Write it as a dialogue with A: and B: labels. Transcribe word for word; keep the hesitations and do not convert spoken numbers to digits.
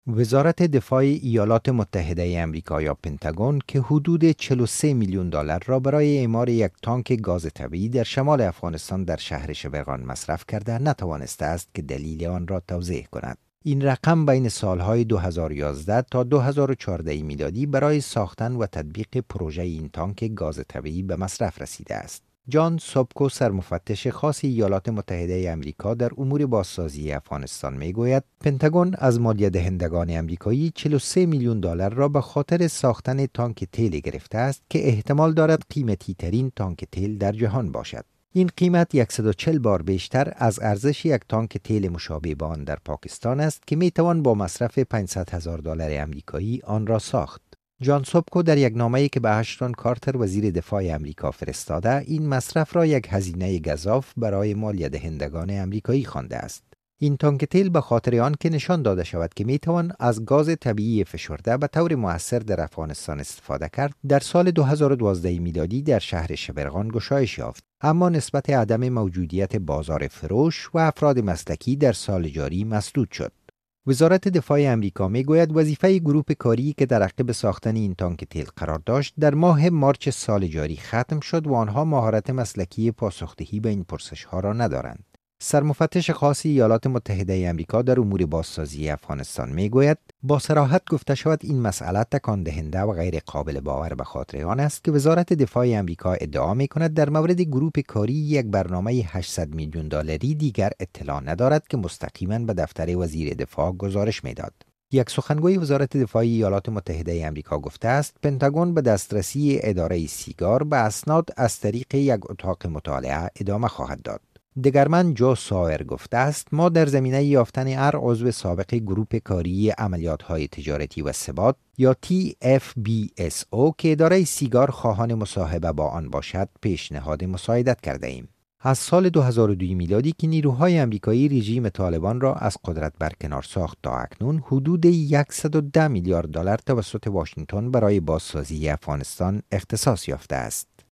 A: وزارت دفاع ایالات متحده آمریکا یا پنتاگون که حدود چهل و سه میلیون دلار را برای اعمار یک تانک گاز طبیعی در شمال افغانستان در شهر شبرغان مصرف کرده نتوانسته است که دلیل آن را توضیح کند. این رقم بین سالهای دو هزار و یازده تا دو هزار و چهارده میلادی برای ساختن و تطبیق پروژه این تانک گاز طبیعی به مصرف رسیده است. جان سوبکو، سرمفتش خاص ایالات متحده آمریکا در امور بازسازی افغانستان میگوید پنتاگون از مالیه دهندگان آمریکایی چهل و سه میلیون دلار را به خاطر ساختن تانک تیل گرفته است که احتمال دارد قیمتی ترین تانک تیل در جهان باشد. این قیمت صد و چهل بار بیشتر از ارزش یک تانک تیل مشابه با آن در پاکستان است که می توان با مصرف پانصد هزار دلار آمریکایی آن را ساخت. جان سوبکو در یک نامه‌ای که به اشتون کارتر وزیر دفاع آمریکا فرستاده این مصرف را یک هزینه گزاف برای مالیه دهندگان آمریکایی خوانده است. این تانک تیل به خاطر آن که نشان داده شود که می توان از گاز طبیعی فشرده به طور مؤثر در افغانستان استفاده کرد، در سال دو هزار و دوازده میلادی در شهر شبرغان گشایش یافت، اما نسبت عدم موجودیت بازار فروش و افراد مسلکی در سال جاری مسدود شد. وزارت دفاع آمریکا میگوید وظیفه گروه کاری که در عقب ساختن این تانک تیل قرار داشت در ماه مارچ سال جاری ختم شد و آنها مهارت مسلکی پاسخدهی به این پرسش ها را ندارند. سرمفتش خاص ایالات متحده آمریکا در امور بازسازی افغانستان میگوید با صراحت گفته شود این مسئله تکان دهنده و غیر قابل باور به خاطر آن است که وزارت دفاع آمریکا ادعا میکند در مورد گروه کاری یک برنامه هشتصد میلیون دلاری دیگر اطلاع ندارد که مستقیما به دفتر وزیر دفاع گزارش میداد. یک سخنگوی وزارت دفاع ایالات متحده آمریکا گفته است پنتاگون به دسترسی اداره سیگار به اسناد از طریق یک اتاق مطالعه ادامه خواهد داد. دگرمن جو سایر گفته است ما در زمینه یافتن هر عضو سابق گروه کاری عملیات‌های تجارتی و ثبات یا تی اف بی اس او که اداره سیگار خواهان مصاحبه با آن باشد پیشنهاد مساعدت کرده ایم. از سال دو هزار و دو میلادی که نیروهای آمریکایی رژیم طالبان را از قدرت برکنار ساخت تا اکنون حدود صد و ده میلیارد دلار توسط واشنگتن برای بازسازی افغانستان اختصاص یافته است.